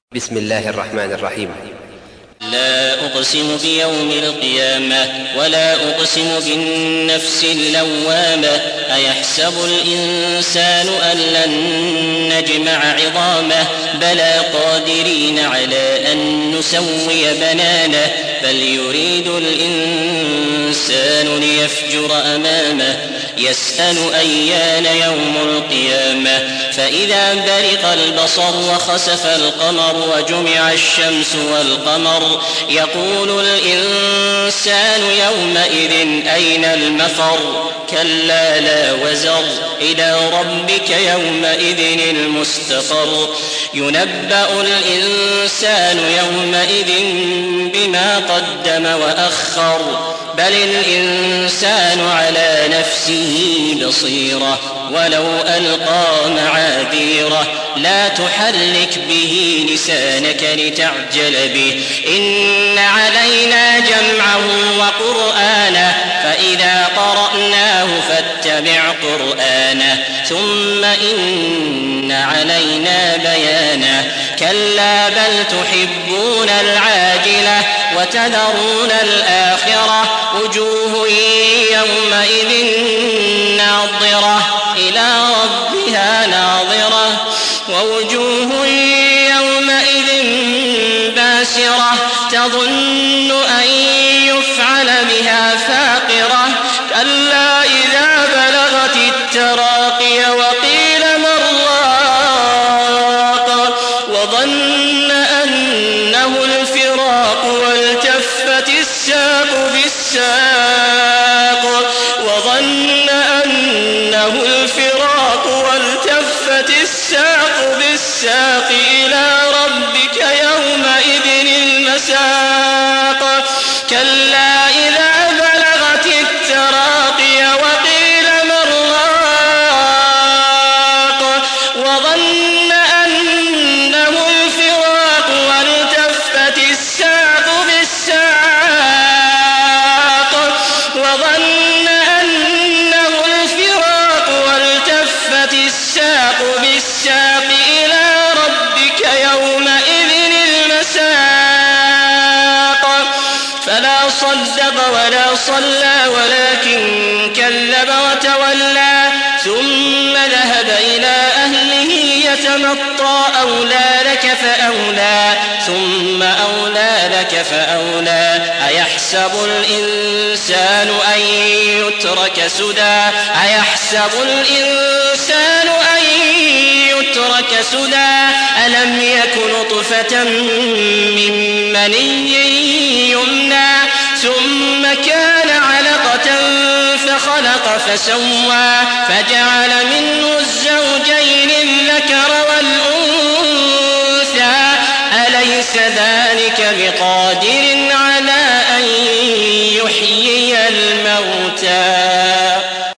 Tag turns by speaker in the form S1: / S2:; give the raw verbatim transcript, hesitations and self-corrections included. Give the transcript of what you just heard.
S1: بسم الله الرحمن الرحيم.
S2: لا أقسم بيوم القيامة ولا أقسم بالنفس اللوامة أيحسب الإنسان أن لن نجمع عظامه بلى قادرين على أن نسوي بنانه بل يريد الإنسان ليفجر أمامه يسأل أيان يوم القيامة فإذا برق البصر وخسف القمر وجمع الشمس والقمر يقول الإنسان يومئذ أين المفر كلا لا وزر إلى ربك يومئذ المستقر ينبأ الإنسان يومئذ بما قدم وأخر بل الإنسان على نفسه بصيرة ولو ألقى معاذيره لا تحرك به لسانك لتعجل به إن علينا جمعه وقرآنه فإذا قرأناه فاتبع قرآنه ثم إن علينا بيانه كلا بل تحبون العاجلة وتذرون الآخرة وجوه يومئذ ناظرة إلى ربها ناظرة ووجوه يومئذ باسرة تظن أن يفعل بها فاقرة كلا إذا بلغت التراقي وقيل من راق وظن أنه الفراق والتفت الساق بالساق وظن أنه الفراق والتفت الساق بالساق إلى ربك يومئذ المساق كلا إذا بلغت التراقي وقيل من راق وظن أنه الفراق والتفت الساق بالساق وظن أنه الفراق والتفت الساق بالساق إلى ربك يومئذ المساق فلا صدق ولا صلى ولكن كذب وتولى ثم ذهب إلى أهله يتمطى أولى لك فأولى ثم أولى لك فأولى أيحسب الإنسان أن يترك سدى أيحسب الإنسان أن يترك سدى ألم يك نطفة من مني يمنى ثم كان علقة فخلق فسوى فجعل منه الزوجين الذكر والأنثى أليس ذلك بقادر على أن يحيي الموتى